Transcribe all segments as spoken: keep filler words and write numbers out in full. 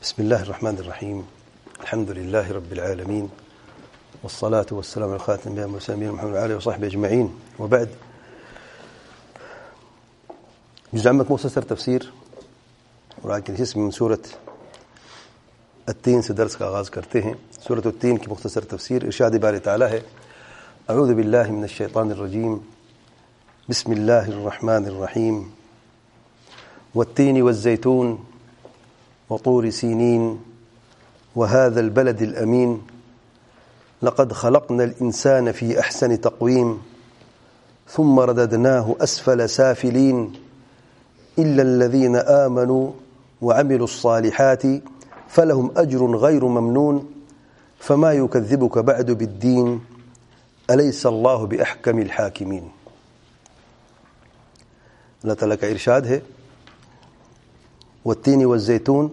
بسم الله الرحمن الرحيم. الحمد لله رب العالمين، والصلاة والسلام على خاتم الأنبياء والمرسلين محمد وعلى آله وصحبه أجمعين، وبعد. جزء عمك مختصر تفسیر اور آج کے حصے میں سورت التین سے درس کا آغاز کرتے ہیں. سورت التین کی مختصر تفسیر ارشاد باری تعالی ہے: اعوذ باللہ من الشیطان الرجیم، بسم اللہ الرحمن الرحیم، والتین والزیتون وطور سینین وهذا البلد الأمين لقد خلقنا الإنسان في أحسن تقويم ثم رددناه أسفل سافلين إلا الذين آمنوا وعملوا الصالحات فلهم أجر غير ممنون فما يكذبك بعد بالدين أليس الله بأحكم الحاكمين. اللہ تعالیٰ کا ارشاد ہے: والتین والزیتون،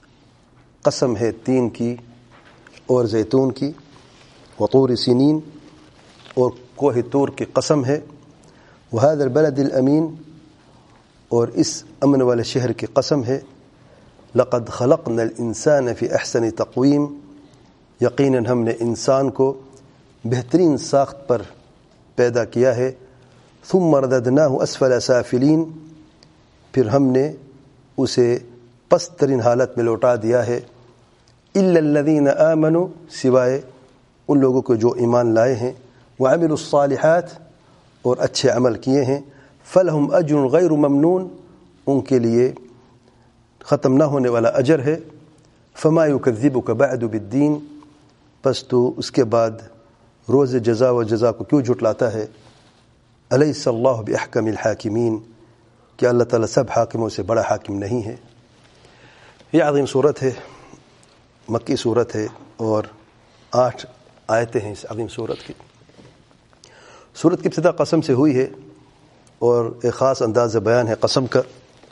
قسم ہے تین کی اور زیتون کی، وطور سینین، اور کوہ طور کی قسم ہے، وهذا البلد الامین، اور اس امن والے شہر کی قسم ہے، لقد خلقنا الانسان فی احسن تقویم، یقیناً ہم نے انسان کو بہترین ساخت پر پیدا کیا ہے، ثم رددناه اسفل سافلین، پھر ہم نے اسے پست ترین حالت میں لوٹا دیا ہے، الا الذین آمنوا، سوائے ان لوگوں کو جو ایمان لائے ہیں، وعملوا الصالحات، اور اچھے عمل کیے ہیں، فلہم اجر غیر ممنون، ان کے لیے ختم نہ ہونے والا اجر ہے، فما یکذبک بعد بالدین، پس تو اس کے بعد روز جزا و جزا کو کیوں جھٹلاتا ہے، الیس اللہ باحکم الحاکمین، کہ اللہ تعالیٰ سب حاکموں سے بڑا حاکم نہیں ہے. یہ عظیم صورت ہے، مکی صورت ہے، اور آٹھ آیتیں ہیں اس عظیم صورت کی. صورت کی ابتدا قسم سے ہوئی ہے، اور ایک خاص انداز بیان ہے قسم کا.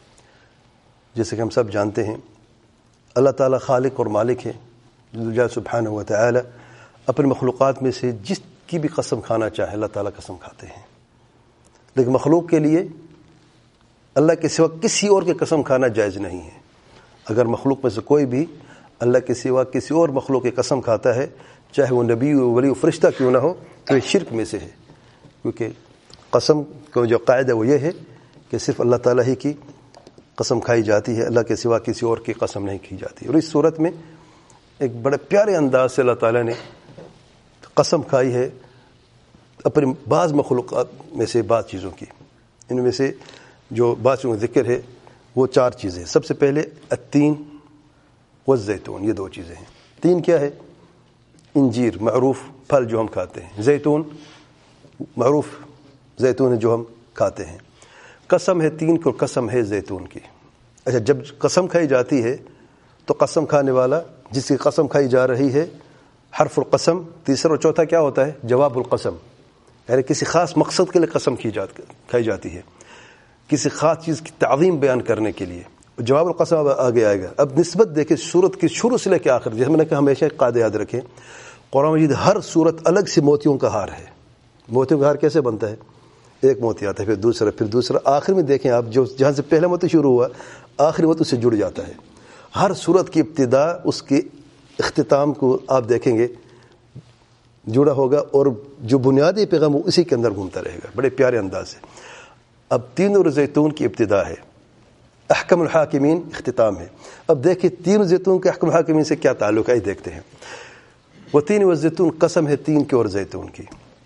جیسے کہ ہم سب جانتے ہیں اللہ تعالیٰ خالق اور مالک ہے جل سبحانہ و تعالی. اپنے مخلوقات میں سے جس کی بھی قسم کھانا چاہے اللہ تعالیٰ قسم کھاتے ہیں، لیکن مخلوق کے لیے اللہ کے سوا کسی اور کی قسم کھانا جائز نہیں ہے. اگر مخلوق میں سے کوئی بھی اللہ کے سوا کسی اور مخلوق کی قسم کھاتا ہے، چاہے وہ نبی و ولی و فرشتہ کیوں نہ ہو، تو یہ شرک میں سے ہے. کیونکہ قسم کا جو قاعدہ وہ یہ ہے کہ صرف اللہ تعالیٰ ہی کی قسم کھائی جاتی ہے، اللہ کے سوا کسی اور کی قسم نہیں کی جاتی. اور اس صورت میں ایک بڑے پیارے انداز سے اللہ تعالیٰ نے قسم کھائی ہے اپنی بعض مخلوقات میں سے بعض چیزوں کی. ان میں سے جو بعض چیزوں کا ذکر ہے وہ چار چیزیں. سب سے پہلے التین والزیتون، یہ دو چیزیں ہیں. تین کیا ہے؟ انجیر، معروف پھل جو ہم کھاتے ہیں. زیتون، معروف زیتون ہے جو ہم کھاتے ہیں. قسم ہے تین کی اور قسم ہے زیتون کی. اچھا، جب قسم کھائی جاتی ہے تو قسم کھانے والا جس کی قسم کھائی جا رہی ہے، حرف القسم. تیسرا اور چوتھا کیا ہوتا ہے؟ جواب القسم، یعنی کسی خاص مقصد کے لیے قسم کی جات کھائی جاتی ہے، کسی خاص چیز کی تعظیم بیان کرنے کے لیے. جواب القسم اب آگے آئے گا. اب نسبت دیکھیں صورت کی شروع سے لے کے آخر. جیسے میں نے کہا ہمیشہ ایک قاعدہ یاد رکھیں، قرآن مجید ہر صورت الگ سے موتیوں کا ہار ہے. موتیوں کا ہار کیسے بنتا ہے؟ ایک موتی آتا ہے، پھر دوسرا، پھر دوسرا، آخر میں دیکھیں آپ جو جہاں سے پہلا موتی شروع ہوا آخری موتی سے جڑ جاتا ہے. ہر صورت کی ابتدا اس کے اختتام کو آپ دیکھیں گے جڑا ہوگا، اور جو بنیادی پیغام اسی کے اندر گھومتا رہے گا بڑے پیارے انداز سے. اب تین اور زیتون کی ابتدا ہے، احکم الحاکمین اختتام ہے. اب دیکھیں تین زیتون کے احکم الحاکمین سے کیا تعلق ہے، دیکھتے ہیں. وہ تین و زیتون، قسم ہے تین کی اور زیتون کی.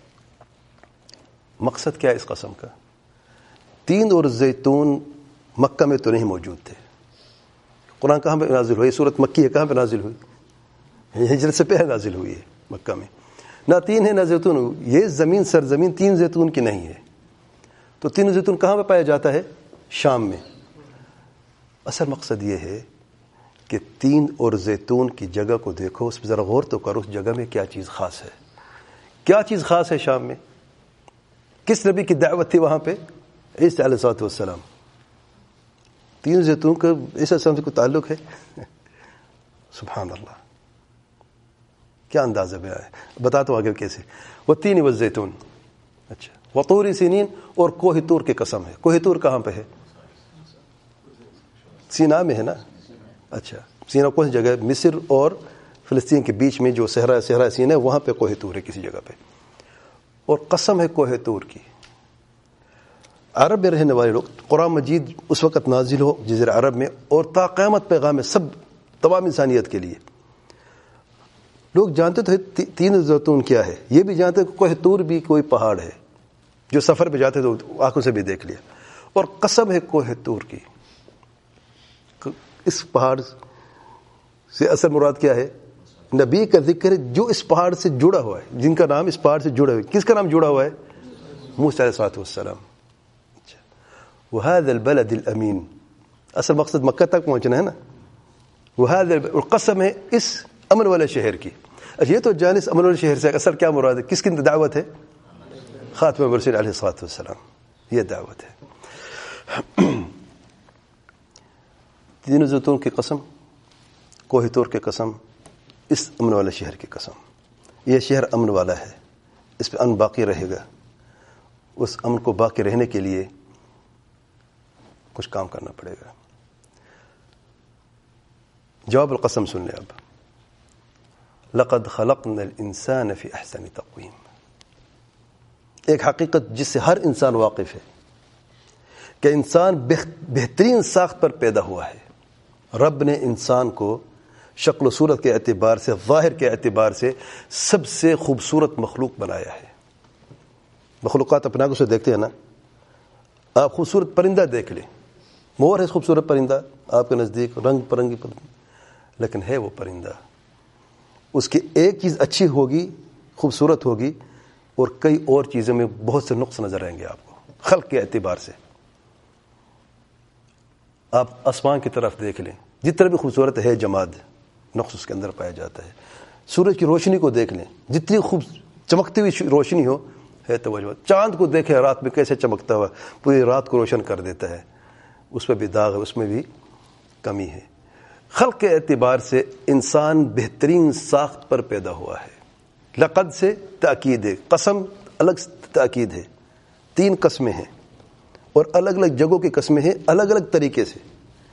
مقصد کیا ہے اس قسم کا؟ تین اور زیتون مکہ میں تو نہیں موجود تھے. قرآن کہاں پہ نازل ہوئی؟ سورت مکی ہے، کہاں پہ نازل ہوئی؟ ہجرت سے پہلے نازل ہوئی ہے مکہ میں. نہ تین ہے نہ زیتون. یہ زمین سرزمین تین زیتون کی نہیں ہے. تو تین زیتون کہاں پہ پایا جاتا ہے؟ شام میں. اصل مقصد یہ ہے کہ تین اور زیتون کی جگہ کو دیکھو، اس پہ ذرا غور تو کرو، اس جگہ میں کیا چیز خاص ہے. کیا چیز خاص ہے شام میں؟ کس نبی کی دعوت تھی وہاں پہ؟ عیسیٰ علیہ الصلوۃ والسلام. تین زیتون کا عیسیٰ علیہ السلام سے کوئی تعلق ہے؟ سبحان اللہ، کیا اندازہ بیان ہے. بتاتا ہوں آگے کیسے. وہ تین والزیتون. اچھا، وطور سینین، اور کوہ طور کی قسم ہے. کوہ طور کہاں پہ ہے؟ سینا میں ہے نا. اچھا، سینا کون سی جگہ ہے؟ مصر اور فلسطین کے بیچ میں جو صحرا صحرا سینا ہے وہاں پہ کوہ طور ہے کسی جگہ پہ. اور قسم ہے کوہ طور کی. عرب میں رہنے والے لوگ قرآن مجید اس وقت نازل ہو جزیرہ عرب میں اور تا قیامت پیغام ہے سب تمام انسانیت کے لیے. لوگ جانتے تو تین زیتون کیا ہے, یہ بھی جانتے کہ کوہ طور بھی کوئی پہاڑ ہے, جو سفر پہ جاتے تو آنکھوں سے بھی دیکھ لیا. اور قسم ہے کوہ طور کی. اس پہاڑ سے اصل مراد کیا ہے؟ نبی کا ذکر ہے جو اس پہاڑ سے جڑا ہوا ہے, جن کا نام اس پہاڑ سے جڑا ہوا ہے. کس کا نام جڑا ہوا ہے؟ موسیٰ علیہ الصلوۃ والسلام. وهذا البلد الامین, اصل مقصد مکہ تک پہنچنا ہے نا. وهذا القسم ہے اس امن والے شہر کی. اچھا یہ تو جان اس امن والے شہر سے اصل کیا مراد ہے؟ کس کی دعوت ہے؟ خاتم الرسول علیہ الصلوۃ والسلام, یہ دعوت ہے. تین زیتون کی قسم, کوہ طور کی قسم, اس امن والے شہر کی قسم. یہ شہر امن والا ہے, اس پہ امن باقی رہے گا. اس امن کو باقی رہنے کے لیے کچھ کام کرنا پڑے گا. جواب القسم سن لیں اب. لقد خلقنا الانسان فی احسن تقویم. ایک حقیقت جس سے ہر انسان واقف ہے کہ انسان بہترین ساخت پر پیدا ہوا ہے. رب نے انسان کو شکل و صورت کے اعتبار سے, ظاہر کے اعتبار سے سب سے خوبصورت مخلوق بنایا ہے. مخلوقات اپنے آنکھوں سے دیکھتے ہیں نا, آپ خوبصورت پرندہ دیکھ لیں, مور ہے خوبصورت پرندہ آپ کے نزدیک, رنگ پرنگی پرندہ, لیکن ہے وہ پرندہ. اس کی ایک چیز اچھی ہوگی, خوبصورت ہوگی, اور کئی اور چیزوں میں بہت سے نقص نظر آئیں گے آپ کو خلق کے اعتبار سے. آپ آسمان کی طرف دیکھ لیں, جتنا بھی خوبصورت ہے جماد, نقص اس کے اندر پایا جاتا ہے. سورج کی روشنی کو دیکھ لیں, جتنی خوب چمکتی ہوئی روشنی ہو ہے توجہ. چاند کو دیکھیں رات میں کیسے چمکتا ہوا, پوری رات کو روشن کر دیتا ہے, اس پہ بھی داغ ہے, اس میں بھی کمی ہے. خلق کے اعتبار سے انسان بہترین ساخت پر پیدا ہوا ہے. لقد سے تاکید ہے, قسم الگ تاکید ہے. تین قسمیں ہیں اور الگ الگ جگہوں کی قسمیں ہیں الگ الگ طریقے سے.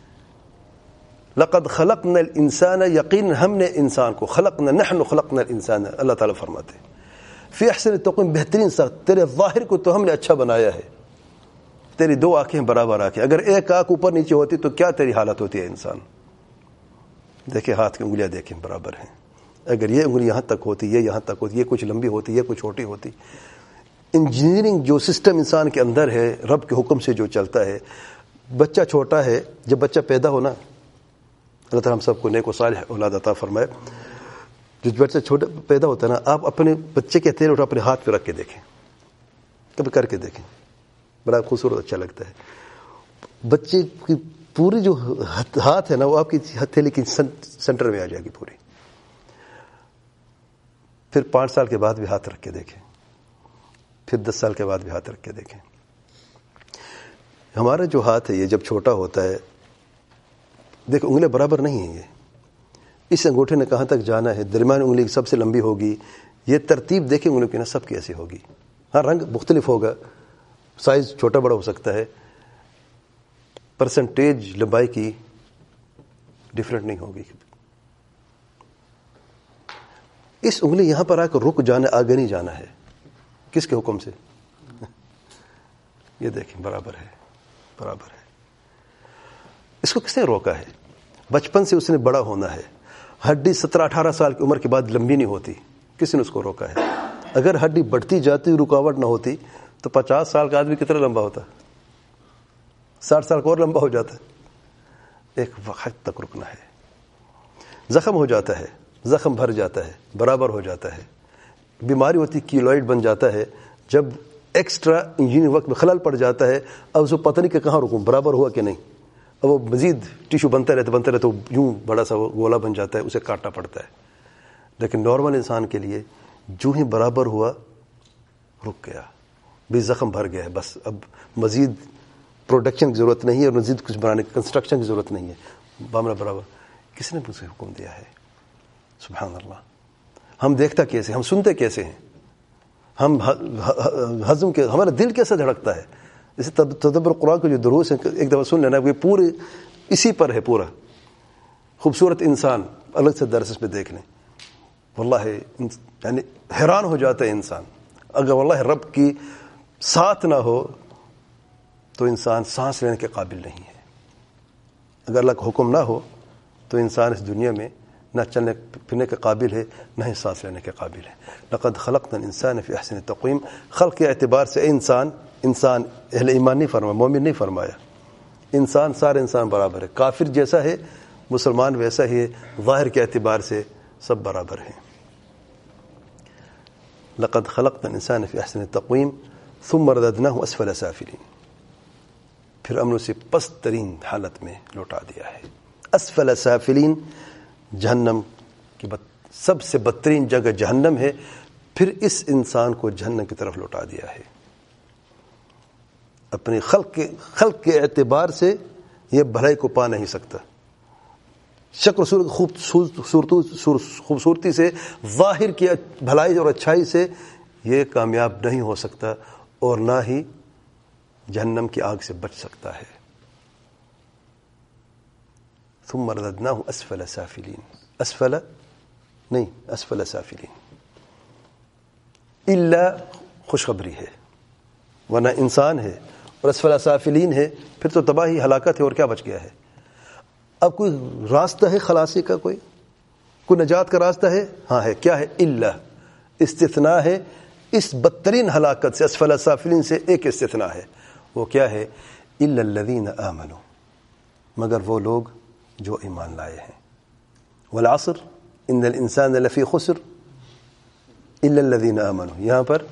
لقد خلقنا الانسان, یقین ہم نے انسان کو, خلقنا نحن خلقنا الانسان, اللہ تعالیٰ فرماتے ہیں فی احسن تقویم, بہترین ساخت. تیرے ظاہر کو تو ہم نے اچھا بنایا ہے. تیری دو آنکھیں برابر آنکھیں, اگر ایک آنکھ اوپر نیچے ہوتی تو کیا تیری حالت ہوتی ہے انسان. دیکھیں ہاتھ کی انگلیاں دیکھیں برابر ہیں, اگر یہ انگلی یہاں تک ہوتی, یہ یہاں تک ہوتی, یہ کچھ لمبی ہوتی, یہ کچھ چھوٹی ہوتی. انجینئرنگ جو سسٹم انسان کے اندر ہے رب کے حکم سے جو چلتا ہے. بچہ چھوٹا ہے, جب بچہ پیدا ہونا, اللہ تعالیٰ ہم سب کو نیک و صالح اولاد عطا فرمائے. جو بچہ چھوٹا پیدا ہوتا ہے نا, آپ اپنے بچے کے تیل اٹھا اپنے ہاتھ پہ رکھ کے دیکھیں, کبھی کر کے دیکھیں, بڑا خوبصورت اچھا لگتا ہے. بچے کی پوری جو ہاتھ ہے نا وہ آپ کی ہتھیلی کی سینٹر میں آ جائے گی پوری. پھر پانچ سال کے بعد بھی ہاتھ رکھ کے دیکھیں, پھر دس سال کے بعد بھی ہاتھ رکھ کے دیکھیں. ہمارا جو ہاتھ ہے یہ جب چھوٹا ہوتا ہے, دیکھ انگلیاں برابر نہیں ہیں. یہ اس انگوٹھے نے کہاں تک جانا ہے, درمیان انگلی سب سے لمبی ہوگی. یہ ترتیب دیکھیں انگلیوں کی نا سب کی ایسی ہوگی. ہاں رنگ مختلف ہوگا, سائز چھوٹا بڑا ہو سکتا ہے, پرسنٹیج لمبائی کی ڈفرینٹ نہیں ہوگی. اس انگلی یہاں پر آ کر رک جانا, آگے نہیں جانا ہے. کس کے حکم سے؟ یہ دیکھیں برابر ہے, برابر ہے. اس کو کس نے روکا ہے؟ بچپن سے اس نے بڑا ہونا ہے. ہڈی سترہ اٹھارہ سال کی عمر کے بعد لمبی نہیں ہوتی. کس نے اس کو روکا ہے؟ اگر ہڈی بڑھتی جاتی رکاوٹ نہ ہوتی تو پچاس سال کا آدمی کتنا لمبا ہوتا, ساٹھ سال کا اور لمبا ہو جاتا. ایک وقت تک رکنا ہے. زخم ہو جاتا ہے, زخم بھر جاتا ہے, برابر ہو جاتا ہے. بیماری ہوتی, کیلوئڈ بن جاتا ہے. جب ایکسٹرا انجینئرنگ وقت میں خلل پڑ جاتا ہے, اب اس کو پتہ نہیں کہ کہاں رکوں, برابر ہوا کہ نہیں. اب وہ مزید ٹیشو بنتا رہتا بنتا رہتا یوں بڑا سا گولا بن جاتا ہے, اسے کاٹنا پڑتا ہے. لیکن نارمل انسان کے لیے جو ہی برابر ہوا رک گیا, بھی زخم بھر گیا ہے, بس اب مزید پروڈکشن کی ضرورت نہیں ہے اور مزید کچھ بنانے کنسٹرکشن کی ضرورت نہیں ہے. معاملہ برابر. کس نے مجھے حکم دیا ہے؟ سبحان اللہ. ہم دیکھتا کیسے, ہم سنتے کیسے ہیں, ہم ہضم کے, ہمارا دل کیسے دھڑکتا ہے. جیسے تدبر قرآن کے جو دروس ہیں ایک دفعہ سن لینا, وہ پورے اسی پر ہے پورا. خوبصورت انسان الگ سے درس پہ دیکھ لیں، واللہ یعنی حیران ہو جاتا ہے انسان. اگر واللہ رب کی ساتھ نہ ہو تو انسان سانس لینے کے قابل نہیں ہے. اگر اللہ کا حکم نہ ہو تو انسان اس دنیا میں نہ چلنے پھرنے کے قابل ہے، نہ ہی سانس لینے کے قابل ہے. لقد خلقنا الانسان فی احسن تقویم. خلق کے اعتبار سے انسان انسان اہل ایمان نہیں فرمایا، مومن نہیں فرمایا. انسان سارے انسان برابر ہے. کافر جیسا ہے مسلمان ویسا ہی ہے. ظاہر کے اعتبار سے سب برابر ہیں. لقد خلقنا الانسان فی احسن تقویم ثم رددناه اسفل سافلین. پھر ہم نے اسے پست ترین حالت میں لوٹا دیا ہے. اسفل سافلین، جہنم کی بد سب سے بدترین جگہ جہنم ہے. پھر اس انسان کو جہنم کی طرف لوٹا دیا ہے. اپنے خلق کے خلق کے اعتبار سے یہ بھلائی کو پا نہیں سکتا. شکل صورت خوبصورتی سے، ظاہر کی بھلائی اور اچھائی سے یہ کامیاب نہیں ہو سکتا، اور نہ ہی جہنم کی آگ سے بچ سکتا ہے. ثم رددناه اسفل سافلین. اسفل نہیں، اسفل سافلین. الا خوشخبری ہے، ورنہ انسان ہے اور اسفل سافلین ہے، پھر تو تباہی ہلاکت ہے، اور کیا بچ گیا ہے؟ اب کوئی راستہ ہے خلاصی کا؟ کوئی کوئی نجات کا راستہ ہے؟ ہاں ہے. کیا ہے؟ الا، استثناء ہے. اس بدترین ہلاکت سے، اسفل سافلین سے ایک استثناء ہے. وہ کیا ہے؟ الا الذین آمنوا، مگر وہ لوگ جو ایمان لائے ہیں. والعصر ان الانسان لفی خسر الا الذین آمنوا. یہاں پر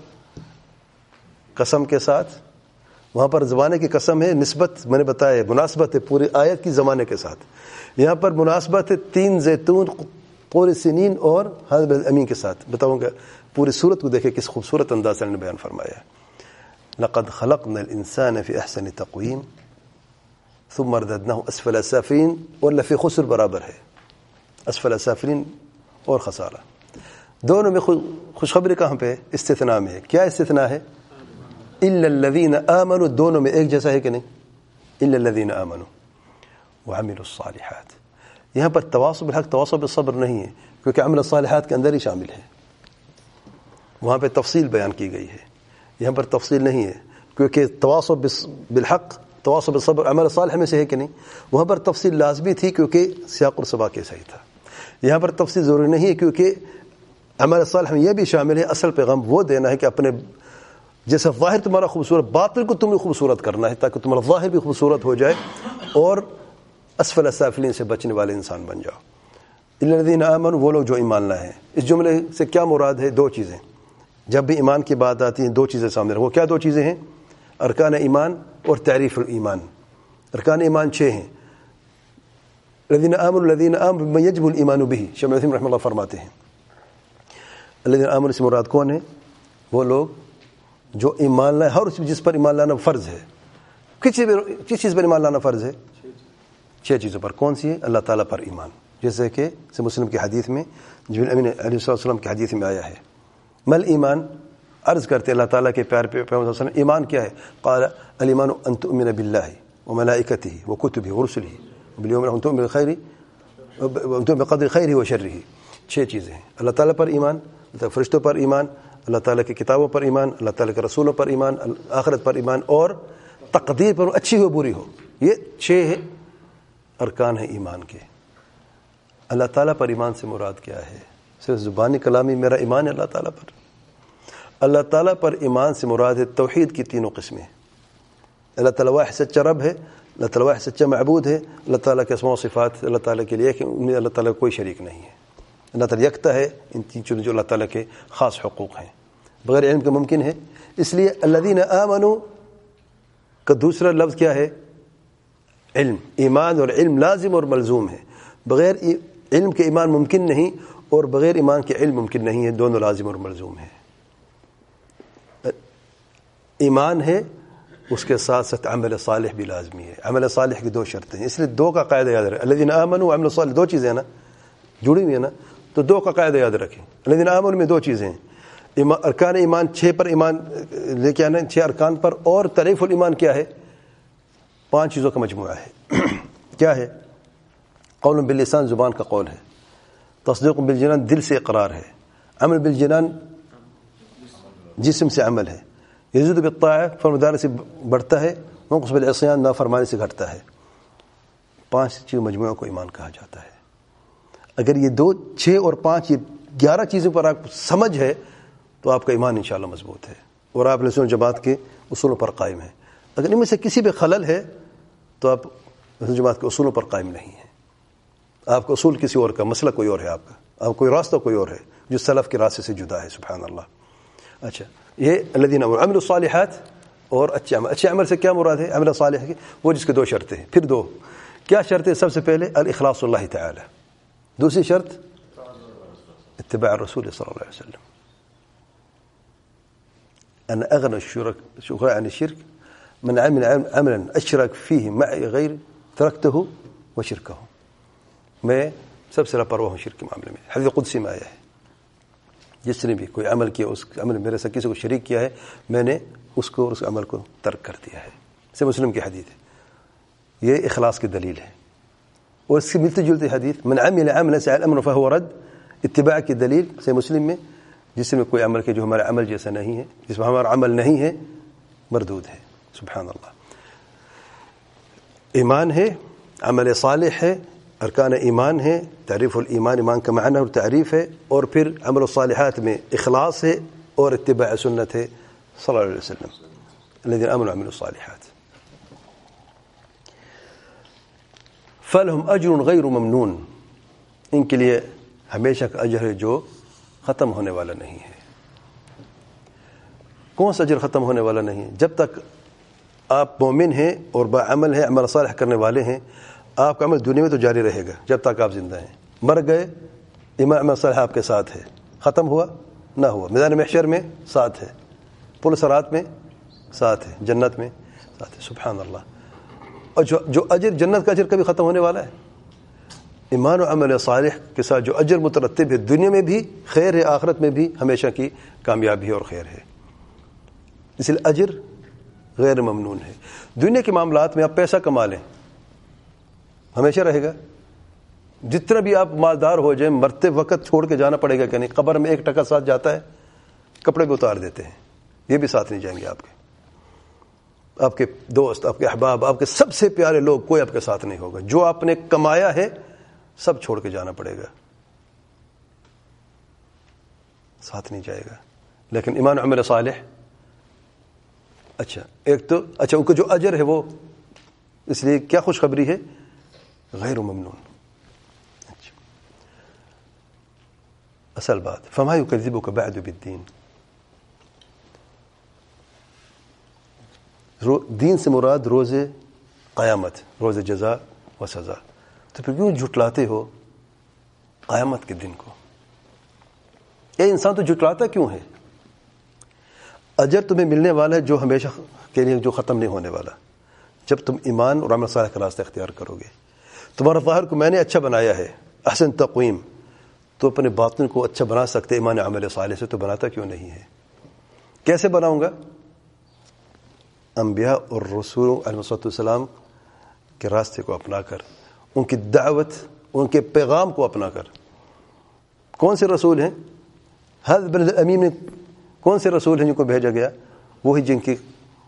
قسم کے ساتھ، وہاں پر زمانے کی قسم ہے، نسبت میں نے بتایا مناسبت ہے پوری آیت کی زمانے کے ساتھ. یہاں پر مناسبت ہے تین زیتون، طور سنین اور حاضر الامین کے ساتھ. بتاؤں گا پوری صورت کو دیکھیں کس خوبصورت انداز سے نے بیان فرمایا. لقد خلقنا الانسان فی احسن تقویم ثم رددناه اسفل سافلین. اور لفی خسر برابر ہے، اسفل سافلین اور خسارہ. دونوں میں خوشخبری کہاں پہ؟ استثناء میں ہے. کیا استثناء ہے؟ الا الذین آمنوا. دونوں میں ایک جیسا ہے کہ نہیں؟ الا الذین آمنوا وعملوا الصالحات. یہاں پر تواصب بالحق تواصب بالصبر نہیں ہے، کیونکہ عمل الصالحات کے اندر ہی شامل ہے. وہاں پہ تفصیل بیان کی گئی ہے، یہاں پر تفصیل نہیں ہے، کیونکہ تواصب بالحق تواصب بالصبر عمل صالح میں سے ہے کہ نہیں. وہاں پر تفصیل لازمی تھی کیونکہ سیاق اور سباق کے صحیح تھا. یہاں پر تفصیل ضروری نہیں ہے کیونکہ عمل صالح میں یہ بھی شامل ہے. اصل پیغام وہ دینا ہے کہ اپنے جیسا ظاہر تمہارا خوبصورت، باطن کو تمہیں خوبصورت کرنا ہے تاکہ تمہارا ظاہر بھی خوبصورت ہو جائے اور اسفل سافلین سے بچنے والے انسان بن جاؤ. الا الذین آمنوا، وہ لوگ جو ایمان لائے ہیں. اس جملے سے کیا مراد ہے؟ دو چیزیں. جب بھی ایمان کی بات آتی ہے دو چیزیں سامنے رکھو. کیا دو چیزیں ہیں؟ ارکان ایمان اور تعریف الایمان. ارکان ایمان چھ ہیں. الذین آمنوا الذین آمنوا بما یجب الایمان به. شیخ عثیمین رحمہ اللہ فرماتے ہیں الذین آمنوا سے مراد کون ہے؟ وہ لوگ جو ایمان لائے، ہر اس جس پر ایمان لانا فرض ہے. کس کس چیز پر ایمان لانا فرض ہے؟ چھ چیزوں پر. کون سی ہے؟ اللہ تعالیٰ پر ایمان. جیسے کہ سے مسلم کی حدیث میں جبریل امین علیہ السلام کی حدیث میں آیا ہے. مل ایمان؟ عرض کرتے اللہ تعالیٰ کے پیار پیغمبر صلی اللہ علیہ وسلم ایمان کیا ہے؟ قال الایمان ان تؤمن باللہ وملائکتہ وکتبہ ورسلہ وبالیوم الاخر وتؤمن بالخیر وتؤمن بقدر خیرہ وشرہ. چھ چیزیں ہیں. اللہ تعالیٰ پر ایمان، فرشتوں پر ایمان، اللہ تعالیٰ کی کتابوں پر ایمان، اللہ تعالیٰ کے رسولوں پر ایمان، آخرت پر ایمان، اور تقدیر پر، اچھی ہو بری ہو. یہ چھ ارکان ہیں ایمان کے. اللہ تعالیٰ پر ایمان سے مراد کیا ہے؟ صرف زبانی کلامی میرا ایمان ہے اللہ تعالیٰ پر. اللہ تعالیٰ پر ایمان سے مراد ہے توحید کی تینوں قسمیں. اللہ تعالیٰ واحد سچا رب ہے، اللہ تعالیٰ واحد سچا معبود ہے، اللہ تعالیٰ کے اسماء و صفات اللہ تعالیٰ کے لیے کہ ان میں اللہ تعالیٰ کوئی شریک نہیں ہے. اللہ تعالیٰ یکتا ہے. ان تین چیزوں جو اللہ تعالیٰ کے خاص حقوق ہیں، بغیر علم کے ممکن ہے. اس لیے الذین آمنوا کا دوسرا لفظ کیا ہے؟ علم. ایمان اور علم لازم اور ملزوم ہے. بغیر علم کے ایمان ممکن نہیں، اور بغیر ایمان کے علم ممکن نہیں ہے. دونوں لازم اور ملزوم ہیں. ایمان ہے، اس کے ساتھ ساتھ عمل صالح بھی لازمی ہے. عمل صالح کی دو شرطیں ہیں، اس لیے دو کا قاعدہ یاد رکھیں. الذین آمنوا وعملوا الصالحات، دو چیزیں ہیں نا، جڑی ہوئی ہیں نا، تو دو کا قاعدہ یاد رکھیں. الذین آمنوا میں دو چیزیں ہیں. ارکان ایمان چھ پر ایمان لے کے آنا، چھ ارکان پر. اور تعریف الایمان کیا ہے؟ پانچ چیزوں کا مجموعہ ہے. کیا ہے؟ قول باللسان زبان کا قول ہے، تصدیق بالجنان دل سے اقرار ہے، عمل بالجنان جسم سے عمل ہے، یزید بالطاعہ فرمانبرداری سے بڑھتا ہے، منقص بالعصیان نافرمانی سے گھٹتا ہے. پانچ چیز مجموعہ کو ایمان کہا جاتا ہے. اگر یہ دو چھ اور پانچ یہ گیارہ چیزوں پر آپ سمجھ ہے تو آپ کا ایمان انشاءاللہ مضبوط ہے اور آپ اہل سنت جماعت کے اصولوں پر قائم ہیں. اگر ان میں سے کسی بھی خلل ہے تو آپ اہل سنت جماعت کے اصولوں پر قائم نہیں ہیں. آپ کا اصول کسی اور کا، مسئلہ کوئی اور ہے، آپ کا آپ کوئی راستہ کوئی اور ہے جو سلف کے راستے سے جدا ہے. سبحان اللہ. اچھا، یہ الذین عملوا الصالحات اور اچھے عمل. اچھے عمل سے کیا مراد ہے؟ عمل صالح کی وہ جس کے دو شرطیں ہیں. پھر دو کیا شرطیں؟ سب سے پہلے الاخلاص اللہ تعالی، دوسری شرط اتباع الرسول صلی اللہ علیہ وسلم. ان اغنى الشركاء عن الشرك من عمل عملا اشرك فيه معي غير تركته وشركه. میں سب سے لاپرواہ ہوں شرک کے معاملے میں. حدیث قدسی میں آیا ہے جس نے بھی کوئی عمل کیا اس عمل میرے ساتھ کسی کو شریک کیا ہے میں نے اس کو اور اس عمل کو ترک کر دیا ہے. سے مسلم کی حدیث ہے. یہ اخلاص کی دلیل ہے. اور اس سے ملتی جلتی حدیث من عمل عملا سعى الامر فهو رد، اتباع کی دلیل سے مسلم میں جس میں کوئی عمل کے جو ہمارا عمل جیسا نہیں ہے، جس میں ہمارا عمل نہیں ہے، مردود ہے. سبحان اللہ. ایمان ہے، عمل صالح ہے، ارکان ایمان ہے، تعریف الایمان ایمان کا معنی اور تعریف ہے، اور پھر عمل الصالحات میں اخلاص ہے اور اتباع سنت ہے صلی اللہ علیہ وسلم. الذين آمنوا وعملوا الصالحات فلهم اجر غیر ممنون. ان کے لیے ہمیشہ کا اجر ہے جو ختم ہونے والا نہیں ہے. کون سا اجر ختم ہونے والا نہیں ہے؟ جب تک آپ مومن ہیں اور باعمل ہیں، عمل صالح کرنے والے ہیں، آپ کا عمل دنیا میں تو جاری رہے گا جب تک آپ زندہ ہیں. مر گئے، ایمان عمل صالح آپ کے ساتھ ہے. ختم ہوا نہ ہوا، میدان محشر میں ساتھ ہے، پل صراط میں ساتھ ہے، جنت میں ساتھ ہے. سبحان اللہ. اور جو جو اجر جنت کا اجر کبھی ختم ہونے والا ہے؟ ایمان و عمل صالح کے ساتھ جو اجر مترتب ہے دنیا میں بھی خیر ہے، آخرت میں بھی ہمیشہ کی کامیابی اور خیر ہے. اس لیے اجر غیر ممنون ہے. دنیا کے معاملات میں آپ پیسہ کما لیں ہمیشہ رہے گا. جتنا بھی آپ مالدار ہو جائیں، مرتے وقت چھوڑ کے جانا پڑے گا کہ نہیں. قبر میں ایک ٹکا ساتھ جاتا ہے، کپڑے بھی اتار دیتے ہیں، یہ بھی ساتھ نہیں جائیں گے. آپ کے آپ کے دوست، آپ کے احباب، آپ کے سب سے پیارے لوگ کوئی آپ کے ساتھ نہیں ہوگا. جو آپ نے کمایا ہے سب چھوڑ کے جانا پڑے گا، ساتھ نہیں جائے گا. لیکن ایمان و عمل صالح، اچھا ایک تو اچھا ان کو جو اجر ہے وہ، اس لیے کیا خوشخبری ہے؟ غیر ممنون. اچھا اصل بات فما يكذبك بعد بالدين. دین سے مراد روز قیامت، روز جزا و سزا. تو پھر کیوں جھٹلاتے ہو قیامت کے دن کو؟ یہ انسان تو جھٹلاتا کیوں ہے؟ اجر تمہیں ملنے والا ہے جو ہمیشہ کے لیے، جو ختم نہیں ہونے والا. جب تم ایمان اور عمل صالح کا راستہ اختیار کرو گے، تمہارا ظاہر کو میں نے اچھا بنایا ہے، احسن تقویم، تو اپنے باطن کو اچھا بنا سکتے ایمان عمل صالح سے. تو بناتا کیوں نہیں ہے؟ کیسے بناؤں گا؟ انبیاء اور رسول علیہ السلام کے راستے کو اپنا کر، ان کی دعوت، ان کے پیغام کو اپنا کر. کون سے رسول ہیں؟ حضرت بن امین میں کون سے رسول ہیں جن کو بھیجا گیا؟ وہی جن کی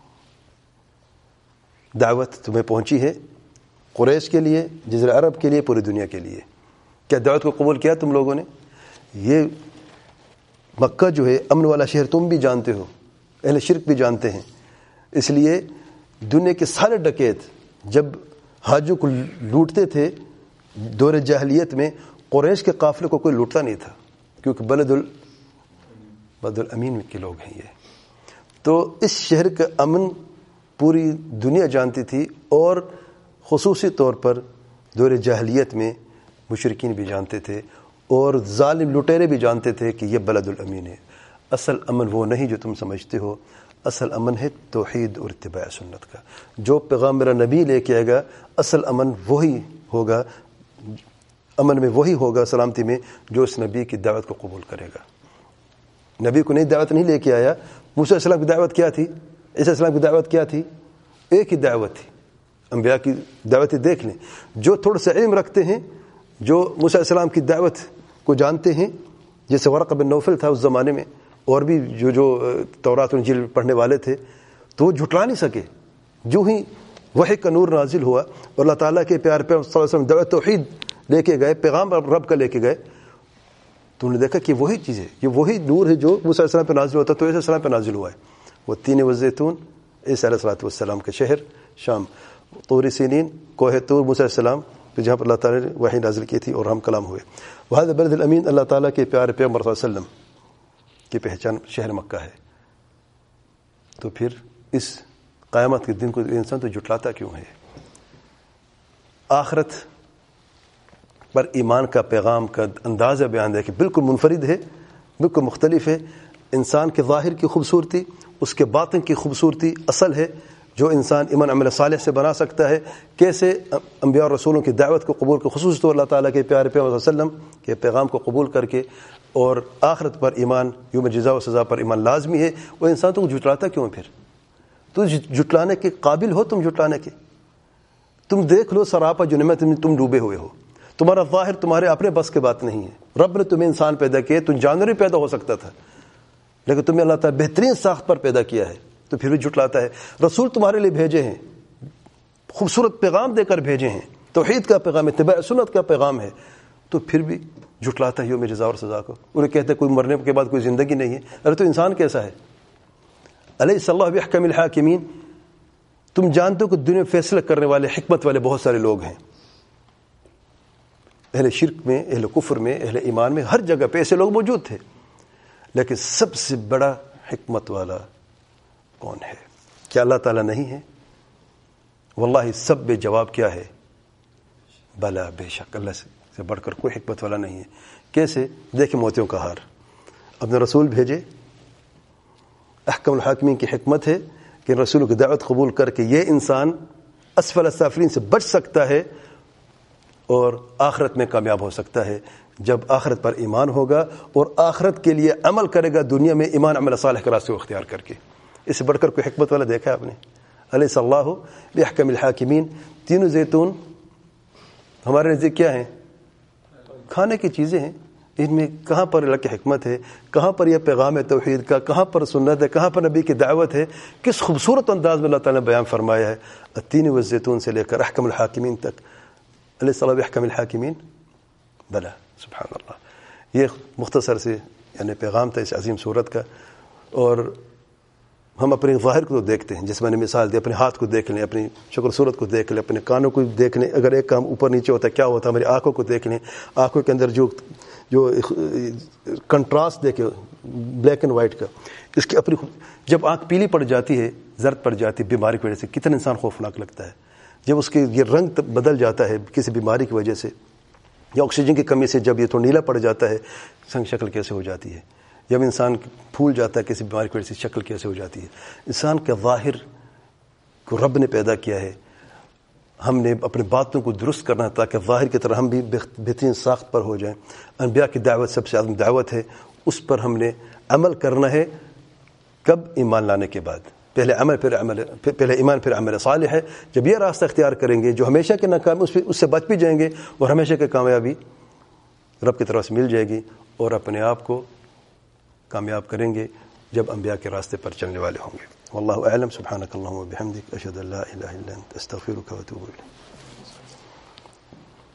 دعوت تمہیں پہنچی ہے، قریش کے لیے، جزیرہ عرب کے لیے، پوری دنیا کے لیے. کیا دعوت کو قبول کیا تم لوگوں نے؟ یہ مکہ جو ہے امن والا شہر، تم بھی جانتے ہو، اہل شرک بھی جانتے ہیں. اس لیے دنیا کے سارے ڈکیت جب حاجوں کو لوٹتے تھے دور جاہلیت میں، قریش کے قافلے کو کوئی لوٹتا نہیں تھا، کیونکہ بلد ال بلد الامین کے لوگ ہیں یہ. تو اس شہر کا امن پوری دنیا جانتی تھی، اور خصوصی طور پر دور جاہلیت میں مشرکین بھی جانتے تھے اور ظالم لٹیرے بھی جانتے تھے کہ یہ بلد الامین ہے. اصل امن وہ نہیں جو تم سمجھتے ہو. اصل امن ہے توحید اور اتباع سنت کا. جو پیغام میرا نبی لے کے آئے گا، اصل امن وہی ہوگا، امن میں وہی ہوگا، سلامتی میں، جو اس نبی کی دعوت کو قبول کرے گا. نبی کو نئی دعوت نہیں لے کے آیا. موسیٰ علیہ السلام کی دعوت کیا تھی؟ عیسیٰ علیہ السلام کی دعوت کیا تھی؟ ایک ہی دعوت تھی. انبیاء کی دعوتیں دیکھ لیں. جو تھوڑا سا علم رکھتے ہیں جو موسیٰ علیہ السلام کی دعوت کو جانتے ہیں، جیسے ورقہ بن نوفل تھا اس زمانے میں، اور بھی جو جو تورات و انجیل پڑھنے والے تھے، تو وہ جھٹلا نہیں سکے. جو ہی وحی کا نور نازل ہوا اور اللہ تعالیٰ کے پیارے پیغمبر صلی اللہ علیہ وسلم دعوت توحید لے کے گئے، پیغام رب کا لے کے گئے، تو انہوں نے دیکھا کہ وہی چیز ہے، یہ وہی نور ہے جو موسیٰ علیہ السلام پہ نازل ہوتا، تو عیسیٰ علیہ السلام پہ نازل ہوا ہے. وہ تین والزیتون، عیسیٰ علیہ السلام کے شہر شام، طور سینین، کوہ طور، موسیٰ علیہ السلام پہ جہاں پر اللہ تعالیٰ نے وحی نازل کی تھی اور ہم کلام ہوئے. وہذا البلد الامین، اللہ تعالیٰ کے پیارے پیغمبر صلی اللہ علیہ وسلم کی پہچان شہر مکہ ہے. تو پھر اس قیامت کے دن کو انسان تو جھٹلاتا کیوں ہے؟ آخرت پر ایمان کا پیغام کا اندازہ بیان ہے کہ بالکل منفرد ہے، بالکل مختلف ہے. انسان کے ظاہر کی خوبصورتی، اس کے باطن کی خوبصورتی اصل ہے جو انسان ایمان عمل صالح سے بنا سکتا ہے. کیسے انبیاء اور رسولوں کی دعوت کو قبول کر، خصوص طور اللہ تعالیٰ کے پیارے پیغمبر صلی اللہ علیہ وسلم کے پیغام کو قبول کر کے، اور آخرت پر ایمان، یوم جزا و سزا پر ایمان لازمی ہے. وہ انسان تو جھٹلاتا کیوں؟ پھر تو جھٹلانے کے قابل ہو تم، جھٹلانے کے تم دیکھ لو سراپا جنم میں تم ڈوبے ہوئے ہو. تمہارا ظاہر تمہارے اپنے بس کے بات نہیں ہے. رب نے تمہیں انسان پیدا کیا، تم جانور ہی پیدا ہو سکتا تھا، لیکن تمہیں اللہ تعالیٰ بہترین ساخت پر پیدا کیا ہے، تو پھر بھی جھٹلاتا ہے. رسول تمہارے لیے بھیجے ہیں، خوبصورت پیغام دے کر بھیجے ہیں، توحید کا پیغام، اتباع سنت کا پیغام ہے، تو پھر بھی جھٹلاتا ہے یوم جزا اور سزا کو. انہیں کہتے ہیں کوئی مرنے کے بعد کوئی زندگی نہیں ہے. ارے تو انسان کیسا ہے؟ الیس اللہ باحکم الحاکمین. تم جانتے ہو کہ دنیا میں فیصلہ کرنے والے، حکمت والے بہت سارے لوگ ہیں. اہل شرک میں، اہل کفر میں، اہل ایمان میں، ہر جگہ پہ ایسے لوگ موجود تھے. لیکن سب سے بڑا حکمت والا کون ہے؟ کیا اللہ تعالیٰ نہیں ہے؟ واللہ سب بے جواب کیا ہے؟ بلا، بے شک اللہ سے بڑھ کر کوئی حکمت والا نہیں ہے. کیسے؟ دیکھیں موتیوں کا ہار، اپنے رسول بھیجے. احکم الحاکمین کی حکمت ہے کہ رسولوں کی دعوت قبول کر کے یہ انسان اسفل السافلین سے بچ سکتا ہے اور آخرت میں کامیاب ہو سکتا ہے جب آخرت پر ایمان ہوگا اور آخرت کے لیے عمل کرے گا، دنیا میں ایمان عمل صالح کا راستہ اختیار کر کے. اس سے بڑھ کر کوئی حکمت والا دیکھا آپ نے؟ الیس اللہ باحکم الحاکمین. تینوں زیتون ہمارے نزدیک کیا ہیں؟ کھانے کی چیزیں ہیں. ان میں کہاں پر اللہ کی حکمت ہے، کہاں پر یہ پیغام ہے توحید کا، کہاں پر سنت ہے، کہاں پر نبی کی دعوت ہے. کس خوبصورت انداز میں اللہ تعالیٰ نے بیان فرمایا ہے. التین والزیتون سے لے کر احکم الحاکمین تک. الیس اللہ باحکم الحاکمین. بلا، سبحان اللہ. یہ مختصر سے یعنی پیغام تھا اس عظیم صورت کا. اور ہم اپنے ظاہر کو تو دیکھتے ہیں، جس میں نے مثال دی، اپنے ہاتھ کو دیکھ لیں، اپنی شکل صورت کو دیکھ لیں، اپنے کانوں کو دیکھ لیں. اگر ایک کام اوپر نیچے ہوتا ہے کیا ہوتا ہے؟ ہماری آنکھوں کو دیکھ لیں. آنکھوں کے اندر جو جو کنٹراسٹ دیکھے بلیک اینڈ وائٹ کا، اس کی اپنی جب آنکھ پیلی پڑ جاتی ہے، زرد پڑ جاتی ہے بیماری کی وجہ سے، کتنا انسان خوفناک لگتا ہے. جب اس کے یہ رنگ بدل جاتا ہے کسی بیماری کی وجہ سے یا آکسیجن کی کمی سے، جب یہ تھوڑا نیلا پڑ جاتا ہے، سنگ شکل کیسے ہو جاتی ہے. جب انسان پھول جاتا ہے کسی بیماری کی وجہ سے، شکل کیسے ہو جاتی ہے. انسان کے ظاہر کو رب نے پیدا کیا ہے، ہم نے اپنے باتوں کو درست کرنا تاکہ ظاہر کی طرح ہم بھی بہترین ساخت پر ہو جائیں. انبیاء کی دعوت سب سے عظیم دعوت ہے، اس پر ہم نے عمل کرنا ہے. کب؟ ایمان لانے کے بعد. پہلے عمل پھر عمل، پہلے ایمان پھر عمل صالح ہے. جب یہ راستہ اختیار کریں گے جو ہمیشہ کے ناکامی، اس پہ اس سے بچ بھی جائیں گے اور ہمیشہ کی کامیابی رب کی طرف سے مل جائے گی، اور اپنے آپ کو کامیاب کریں گے جب انبیاء کے راستے پر چلنے والے ہوں گے. واللہ اعلم. سبحانک اللہم و بحمدک، اشہد ان لا الہ الا انت، استغفرک و اتوب الیک.